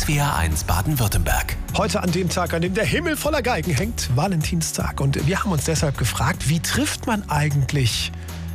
SWR1 Baden-Württemberg. Heute an dem Tag, an dem der Himmel voller Geigen hängt, Valentinstag. Und wir haben uns deshalb gefragt, wie trifft man eigentlich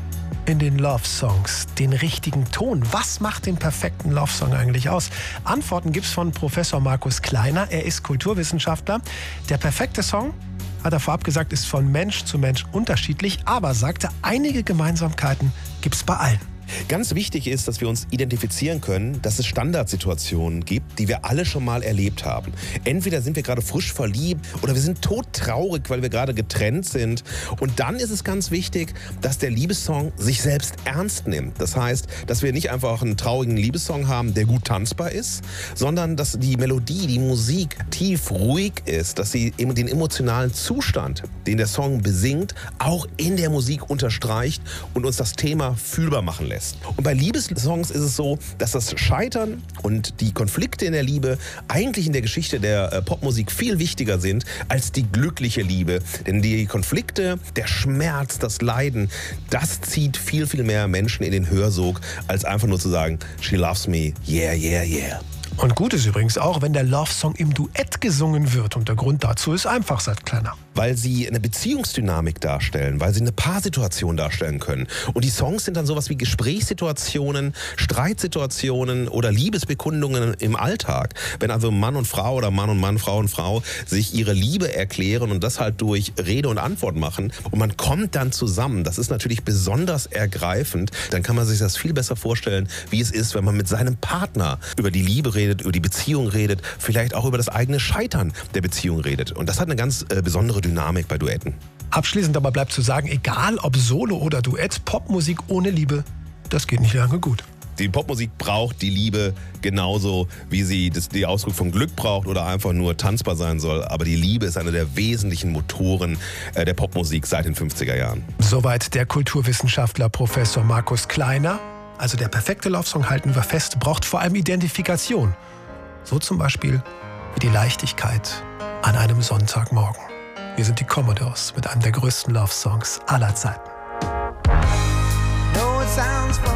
in den Love-Songs den richtigen Ton? Was macht den perfekten Love-Song eigentlich aus? Antworten gibt's von Professor Markus Kleiner. Er ist Kulturwissenschaftler. Der perfekte Song, hat er vorab gesagt, ist von Mensch zu Mensch unterschiedlich, aber sagte, einige Gemeinsamkeiten gibt's bei allen. Ganz wichtig ist, dass wir uns identifizieren können, dass es Standardsituationen gibt, die wir alle schon mal erlebt haben. Entweder sind wir gerade frisch verliebt oder wir sind todtraurig, weil wir gerade getrennt sind. Und dann ist es ganz wichtig, dass der Liebessong sich selbst ernst nimmt. Das heißt, dass wir nicht einfach einen traurigen Liebessong haben, der gut tanzbar ist, sondern dass die Melodie, die Musik tief ruhig ist, dass sie den emotionalen Zustand, den der Song besingt, auch in der Musik unterstreicht und uns das Thema fühlbar machen lässt. Und bei Liebessongs ist es so, dass das Scheitern und die Konflikte in der Liebe eigentlich in der Geschichte der Popmusik viel wichtiger sind als die glückliche Liebe. Denn die Konflikte, der Schmerz, das Leiden, das zieht viel, viel mehr Menschen in den Hörsog, als einfach nur zu sagen, she loves me, yeah, yeah, yeah. Und gut ist übrigens auch, wenn der Love-Song im Duett gesungen wird. Und der Grund dazu ist einfach, sagt Kleiner. Weil sie eine Beziehungsdynamik darstellen, weil sie eine Paarsituation darstellen können. Und die Songs sind dann sowas wie Gesprächssituationen, Streitsituationen oder Liebesbekundungen im Alltag. Wenn also Mann und Frau oder Mann und Mann, Frau und Frau sich ihre Liebe erklären und das halt durch Rede und Antwort machen und man kommt dann zusammen, das ist natürlich besonders ergreifend, dann kann man sich das viel besser vorstellen, wie es ist, wenn man mit seinem Partner über die Liebe redet, über die Beziehung redet, vielleicht auch über das eigene Scheitern der Beziehung redet. Und das hat eine ganz besondere Dynamik bei Duetten. Abschließend aber bleibt zu sagen, egal ob Solo oder Duett, Popmusik ohne Liebe, das geht nicht lange gut. Die Popmusik braucht die Liebe genauso, wie sie die Ausdruck von Glück braucht oder einfach nur tanzbar sein soll. Aber die Liebe ist einer der wesentlichen Motoren der Popmusik seit den 50er Jahren. Soweit der Kulturwissenschaftler Professor Markus Kleiner. Also der perfekte Love-Song, halten wir fest, braucht vor allem Identifikation. So zum Beispiel wie die Leichtigkeit an einem Sonntagmorgen. Wir sind die Commodores mit einem der größten Love-Songs aller Zeiten. No, it sounds